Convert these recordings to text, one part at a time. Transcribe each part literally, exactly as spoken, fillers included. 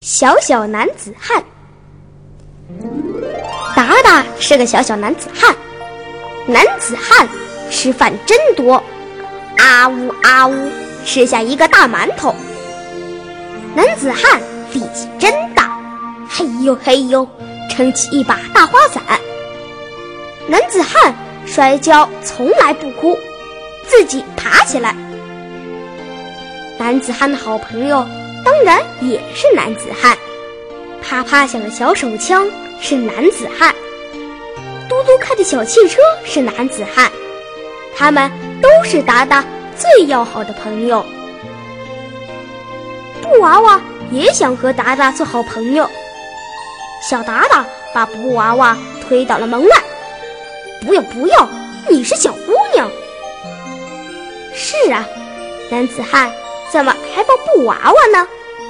小小男子汉。达达是个小小男子汉，男子汉吃饭真多，啊呜啊呜吃下一个大馒头。男子汉力气真大，嘿呦嘿呦撑起一把大花伞。男子汉摔跤从来不哭，自己爬起来。男子汉的好朋友当然也是男子汉，啪啪响的小手枪是男子汉，嘟嘟开的小汽车是男子汉，他们都是达达最要好的朋友。布娃娃也想和达达做好朋友，小达达把布娃娃推到了门外。不要不要，你是小姑娘。是啊，男子汉怎么还抱布娃娃呢？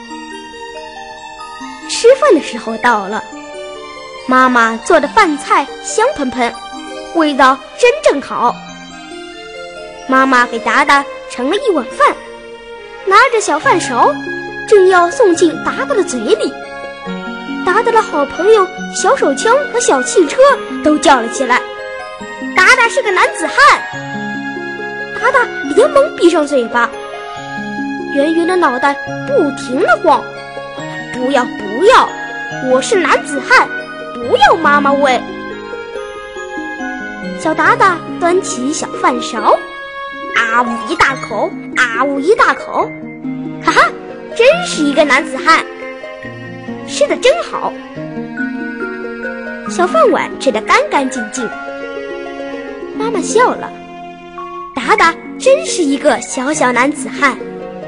吃饭的时候到了，妈妈做的饭菜香喷喷，味道真正好。妈妈给达达盛了一碗饭，拿着小饭勺正要送进达达的嘴里，达达的好朋友小手枪和小汽车都叫了起来，达达是个男子汉。达达连忙闭上嘴巴，圆圆的脑袋不停地晃。不要不要，我是男子汉，不要妈妈喂。小达达端起小饭勺，啊呜一大口，啊呜一大口，哈哈，真是一个男子汉，吃得真好。小饭碗吃得干干净净。妈妈笑了，达达真是一个小小男子汉。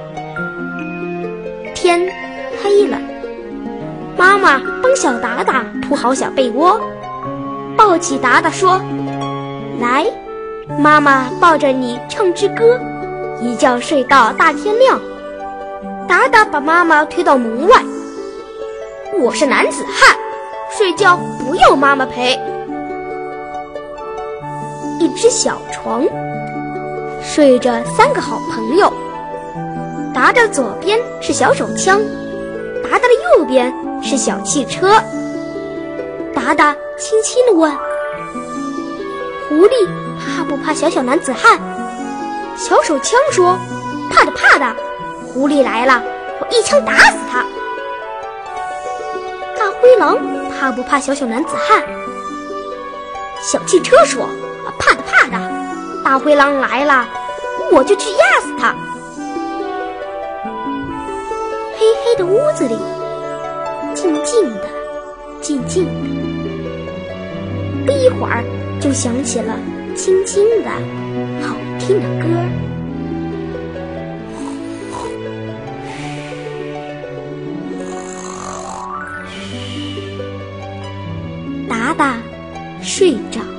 天黑了，妈妈帮小达达铺好小被窝，抱起达达说：来，妈妈抱着你唱支歌，一觉睡到大天亮。达达把妈妈推到门外，我是男子汉，睡觉不要妈妈陪。一只小床睡着三个好朋友，达达左边是小手枪，达达的右边是小汽车。达达轻轻地问：狐狸怕不怕小小男子汉？小手枪说：怕的怕的，狐狸来了我一枪打死他。大灰狼怕不怕小小男子汉？小汽车说：怕的怕的，大灰狼来了我就去压死他。黑黑的屋子里，静静的静静的，不一会儿就响起了轻轻的好听的歌。达达睡着。